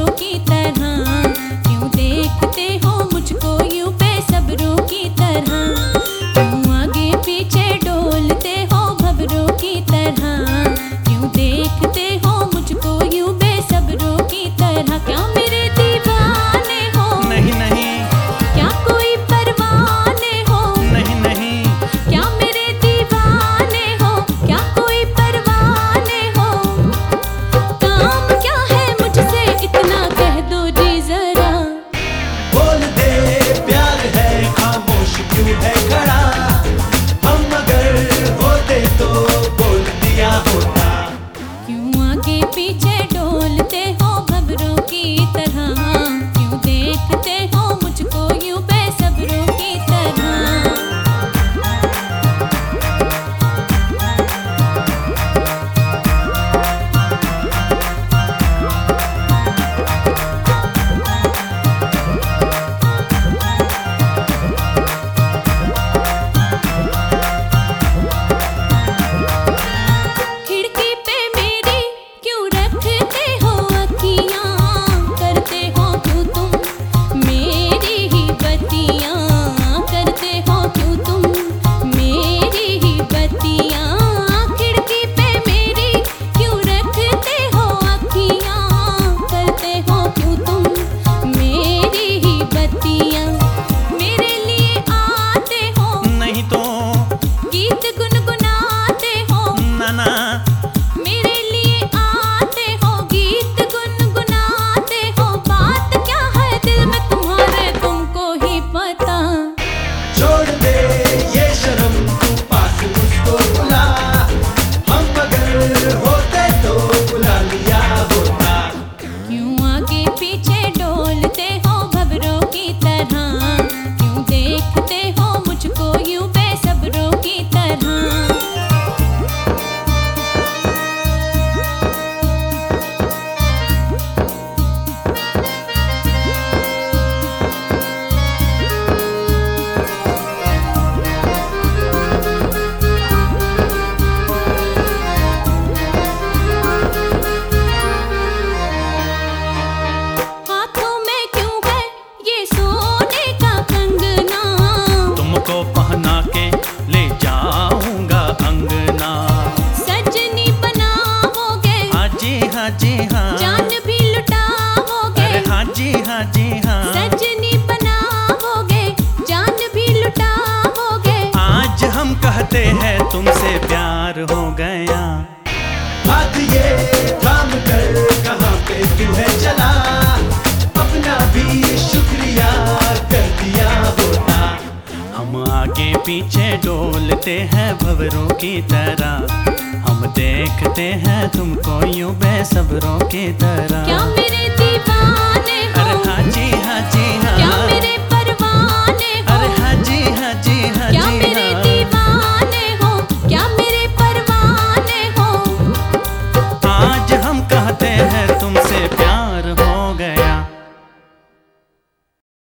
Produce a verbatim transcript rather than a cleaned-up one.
की तरह, क्यों देखते हो मुझको यूं बेसब्रों की तरह, क्यों आगे पीछे डोलते हो भंवरों की तरह, क्यों देखते हो मुझको यूं बेसब्रों की तरह। क्या मेरे दीवाने हो? नहीं नहीं। क्या कोई परवाने हो? नहीं नहीं। क्या मेरे दीवाने हो? क्या कोई परवाने हो? काम क्या है मुझसे इतना कह दो जी जरा। बोल दे प्यार है खामोश क्यों है खड़ा, हम अगर होते तो बोल दिया होता। क्यों आगे पीछे डोलते हो भंवरों की तरह, क्यों देखते हो मुझको यूं बेसब्रों की तरह। खिड़की पे मेरी क्यों रखते हो अखियां, करते हो क्यों तुम मेरी ही बत्तियां, करते हो क्यों तुम मेरी ही बत्तियां। खिड़की पे मेरी क्यों रखते हो अखियां, करते हो क्यों तुम मेरी ही बत्तियां। मेरे लिए आते हो नहीं तो गीत गुनगुनाते हो, नाना। मेरे लिए आते हो गीत गुनगुनाते हो। बात क्या है दिल में तुम्हारे तुमको ही पता। छोड़ दे ये शर्म तू पास मुझको बुला, हम अगर होते तो बुला लिया होता। क्यों आगे पीछे डोलते हो भंवरों की तरह, क्यों देखते हो मुझको यूं बेसब्रों की तरह। हाथों में क्यों है ये सोने का कंगना, तुमको पहना के ले जाऊंगा अंगना। सजनी बनाओगे हाँ जी हाँ जी हाँ। जान भी लुटाओगे। अरे हाँ जी हाँ जी हाँ। सजनी बनाओगे जान भी लुटाओगे। आज हम कहते हैं तुमसे प्यार हो गया। हाथ ये थाम कर कहाँ पे तू है चला, अपना भी शुक्रिया कर दिया होता। हम आगे पीछे डोलते हैं भंवरों की तरह, हम देखते हैं तुमको यूं बेसब्रों की तरह। क्या मेरे दीवाने हो? अरे हाँ जी हाँ जी हाँ।